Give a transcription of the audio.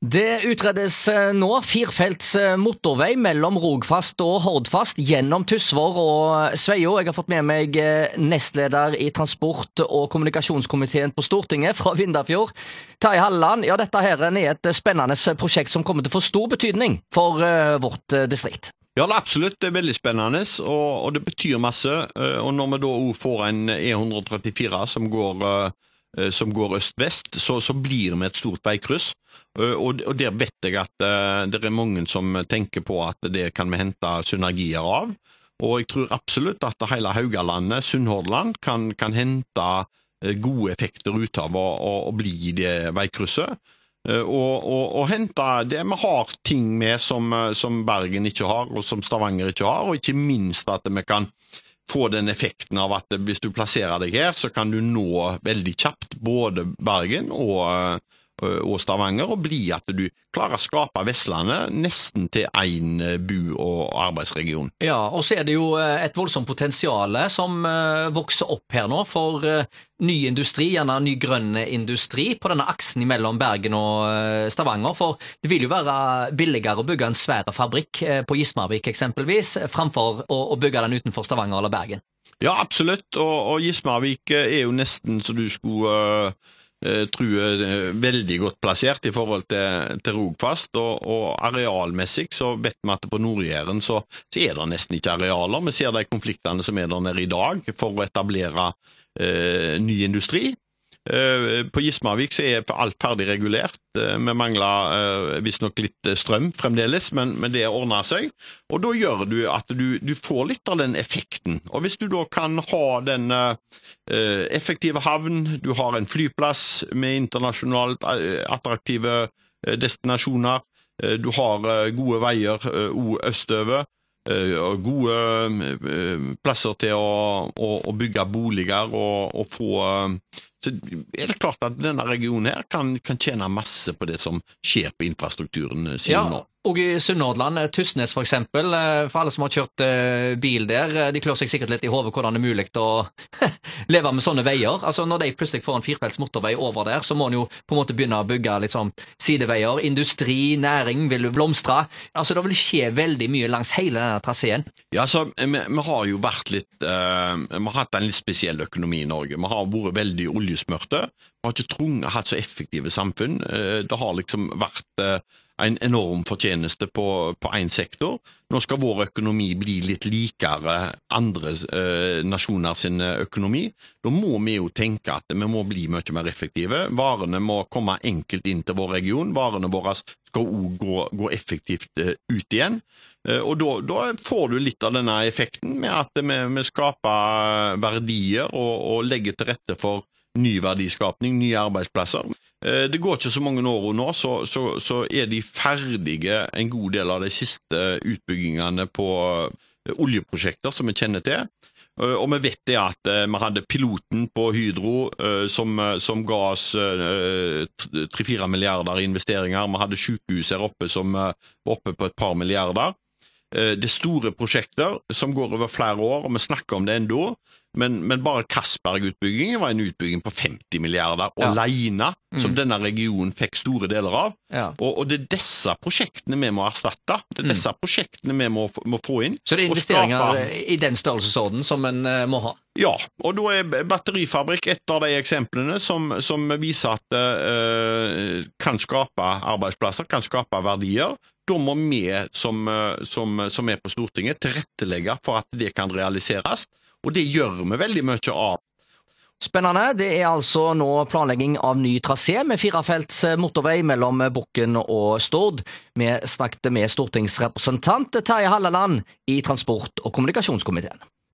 Det utredes nå firefelts motorvei mellom Rogfast og Hordfast gjennom Tysvær og Sveio. Jeg har fått med meg nestleder i transport- og kommunikasjonskomiteen på Stortinget fra Vindafjord, Terje Halleland. Ja, dette her er et spennende prosjekt som kommer til å få stor betydning for vårt distrikt. Ja, det er absolutt. Det er veldig spennende, og det betyr masse. Og når vi da også får en E134 som går øst-vest, så blir vi et stort veikryss. Og der vet jeg at det er mange som tenker på at det kan vi hente synergier av. Og jeg tror absolutt at hele Haugalandet, Sunnhordland, kan hente gode effekter ut av å bli det veikrysset. Og hente det vi har ting med som Bergen ikke har, og som Stavanger ikke har, og ikke minst at vi kan få den effekten av at hvis du plasserer deg her, så kan du nå veldig kjapt både Bergen og Stavanger, og bli at du klarer å skape Vestlandet nesten til en bu- og arbeidsregion. Ja, og så er det jo et voldsomt potensial som vokser opp her nå for ny industri, gjerne ny grønn industri på denne aksen mellom Bergen og Stavanger, for det vil jo være billigere å bygge en svær fabrikk på Gismarvik eksempelvis, framfor å bygge den utenfor Stavanger eller Bergen. Ja, absolutt, og Gismarvik er jo nesten så du skulle tror jeg veldig godt plassert i forhold til Rogfast, og arealmessig så vet vi at på Nord-Jæren så er det nesten ikke arealer. Vi ser de konfliktene som er der nede i dag for å etablere ny industri. På Gismarvik så er alt ferdig regulert. Vi mangler visstnok litt strøm fremdeles, men det ordner seg. Og da gjør du at du får litt av den effekten. Og hvis du da kan ha den effektive havn, du har en flyplass med internasjonalt attraktive destinasjoner, du har gode veier østover, og gode plasser til å bygge boliger og få, så er det klart at denne regionen her kan tjene masse på det som skjer på infrastrukturen sin nå. Og i Sunnhordland, Tysnes for eksempel, for alle som har kjørt bil der, de klør seg sikkert litt i hodet hvordan det er mulig å leve med sånne veier. Altså når de plutselig får en firefelts motorvei over der, så må en jo på en måte begynne å bygge litt sånn sideveier. Industri, næring vil blomstre. Altså det vil skje veldig mye langs hele denne traseen. Ja, så vi har jo vært litt, vi har hatt en litt spesiell økonomi i Norge. Vi har vært veldig oljesmørte. Vi har ikke hatt så effektive samfunn. Det har liksom vært en enorm fortjeneste på en sektor. Nå skal vår økonomi bli litt likere andre nasjoner sin økonomi. Da må vi jo tenke at vi må bli mye mer effektive. Varene må komme enkelt inn til vår region. Varene våre skal også gå effektivt ut igjen. Og da får du litt av denne effekten med at vi skaper verdier og legger til rette for ny verdiskapning, nye arbeidsplasser. Det går ikke så mange år nå, så er de ferdige en god del av de siste utbyggingene på oljeprosjekter som vi kjenner til. Og vi vet det at vi hadde piloten på Hydro som ga oss 3-4 milliarder i investeringer. Vi hadde sykehus her oppe som var oppe på et par milliarder. Det er store prosjekter som går over flere år, og vi snakker om det enda, men bare Castberg-utbyggingen var en utbygging på 50 milliarder alene, som denne regionen fikk store deler av. Ja. Og det er disse prosjektene vi må erstatte. Det er disse prosjektene vi må få inn. Så det er investeringer i den størrelsesorden som en må ha? Ja, og da er batterifabrikk et av de eksemplene som viser at det kan skape arbeidsplasser, kan skape verdier. Da må vi som er på Stortinget tilrettelegge for at det kan realiseres, og det gjør vi veldig mye av. Spennende. Det er altså nå planlegging av ny trasé med firefelts motorvei mellom Bukken og Stord. Vi snakket med stortingsrepresentant Terje Halleland i transport- og kommunikasjonskomiteen.